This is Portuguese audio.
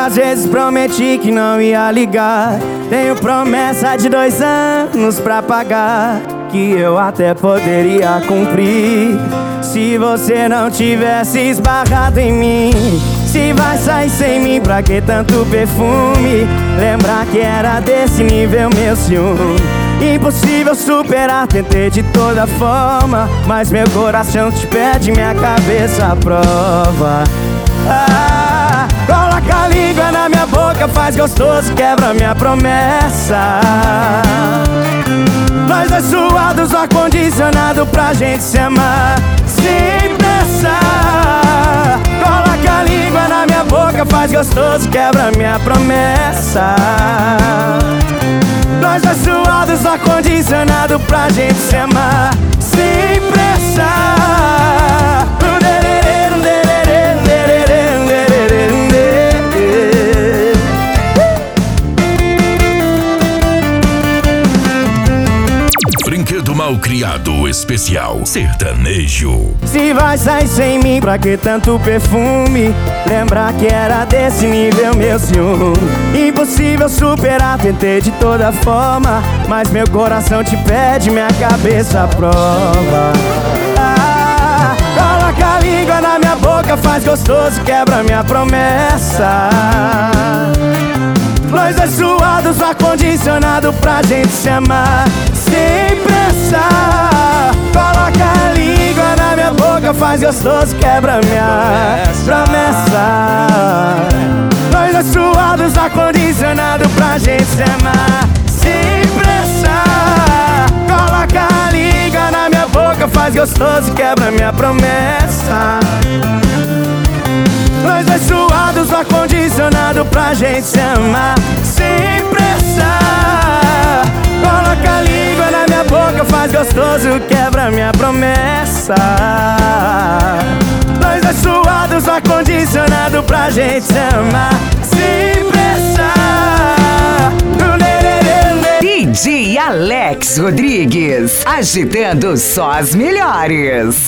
Algumas vezes prometi que não ia ligar. Tenho promessa de 2 anos pra pagar, que eu até poderia cumprir se você não tivesse esbarrado em mim. Se vai sair sem mim, pra que tanto perfume? Lembrar que era desse nível meu ciúme. Impossível superar, tentei de toda forma, mas meu coração te pede, minha cabeça à prova. Coloca a língua na minha boca, faz gostoso, quebra minha promessa. Nós dois suados, ar-condicionado pra gente se amar sem pressa. Coloca a língua na minha boca, faz gostoso, quebra minha promessa. Nós dois suados, ar-condicionado pra gente se amar sem pressa. Brinquedo mal criado especial sertanejo. Se vai sair sem mim, pra que tanto perfume? Lembrar que era desse nível meu ciúme. Impossível superar, tentei de toda forma, mas meu coração te pede, minha cabeça à prova. Coloca a língua na minha boca, faz gostoso, quebra minha promessa. Nós dois suados, ar-condicionado pra gente se amar sem pressa. Coloca a língua na minha boca, faz gostoso, quebra minha promessa. Nós dois suados, ar-condicionado pra gente se amar sem pressa. Coloca a língua na minha boca, faz gostoso, quebra minha promessa. Nós dois suados, ar-condicionado pra gente se amar sem pressa. Coloca a língua na minha boca, faz gostoso, quebra minha promessa. Nós dois suados, ar-condicionado pra gente se amar sem pressa. DJ Alex Rodrigues, agitando só as melhores.